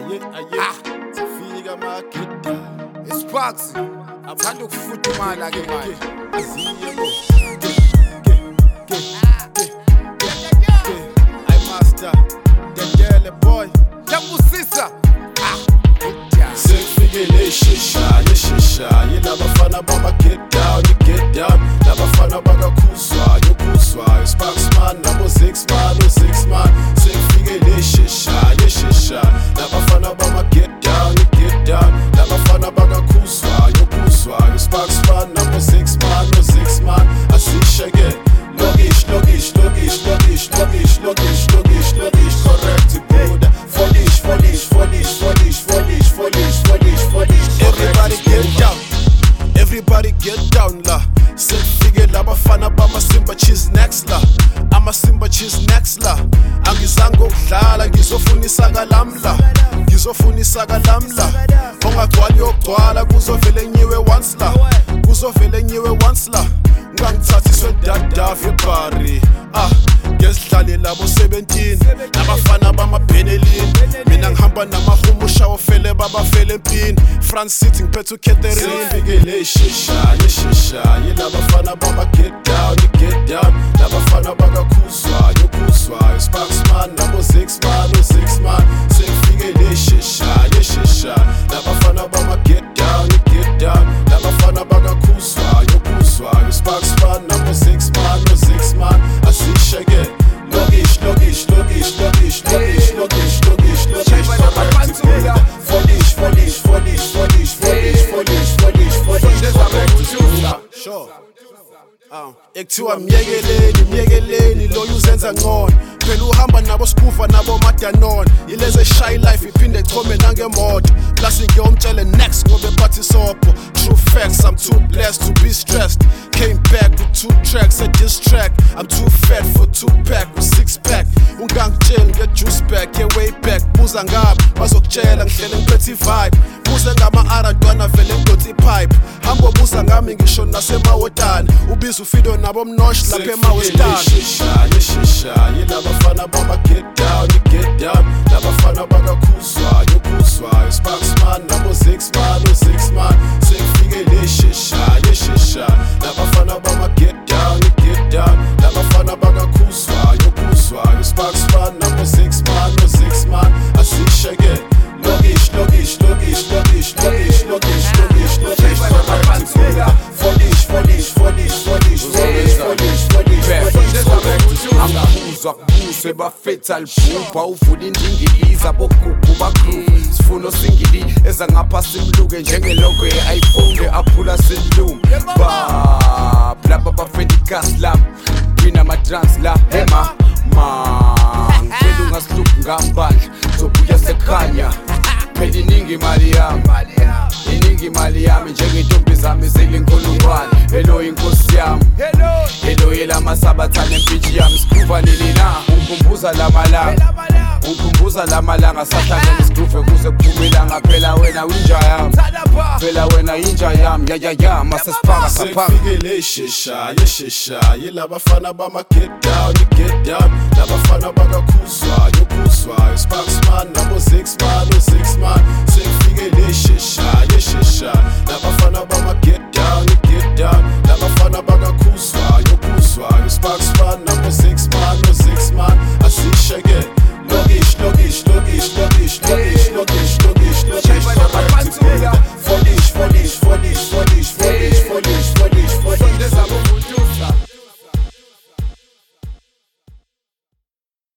Sifika magida Sparks athanda ukufudumala ke manje I master Dendele boy Yabusisa Sekfikele shisha Yilabafana bama get down Labafana bakakhuzwayo Sparks man nabo 6 man Sekfikele shisha Labafana bama get down Labafana bakakhuzwayo Sparks man nabo 6 man Asisheke Logish Correct Buddha Folish Everybody get down la Sekufike labafana bama-Simba Cheese next la Ama-Simba Cheese next la Angizange ukudlala ngizofunisa kalamla Ongagcwali yogcwala kuzovele nyiwe once la Ungangithathiswe dadav ebhari Ngesidlale labo 17 Nabafana bama-Benelin Mina ngihamba namahumusha ofele babafele empini France City ngiphethe uCatherine Sekfikele shisha Yilabafana bama get down Labafana bakakhuzwayo Sparks man nabo 6 man Sekfikele shisha Labafana bama get down Labafana bakakhuzwayo Sparks man nabo 6 man Asisheke Logish Sure Ekuthiwa myekeleni lo uzenza ngcono phela uhamba nabo skufa nabo madanon yileze shy life iphinde chome nangemoto plus ngiyomtshele next ngobe phathi sopo true facts I'm too blessed to be stressed came back with 2 tracks a diss track I'm too fat for 2 pack with 6 pack ungangitshela nge-juice back way back buza ngami bazokutshela ngihlele ngiphethe vibe buze ngama-ara ntwana vele ngidotha ipipe hambo buza ngami ngisho nasemawotani ubiza ufido nabo mnosh lapha emawestani Yilabafana bama get down Labafana bakakhuzwayo Sparks man nabo 6 man Sekfikele shisha Labafana bama get down Labafana bakakhuzwayo Sparks man nabo 6 man Asisheke Logish Angahuzwa kubuswe bafetha libhubha uvula indingiliza bogugu bagroove sifuno singili eza ngaphasi imluke njengeloko ye-iPhone aphula silum laba bafenda igas lami wina ama-drums la hema ngicela ungasiluphi ngambandla zobuya sekhanya phela iningi imali yami njengentombi zami zilinkulungwane hello inkosi yami hello yelamasabathane empintshi yami sikruva nini na ungikhumbuza lamalanga sahlangene isigruve kuze kuphume ilanga phela wena inja yami ya masesipaka saphaka Sekfikele shisha Yilabafana bama get down Labafana bakakhuzwayo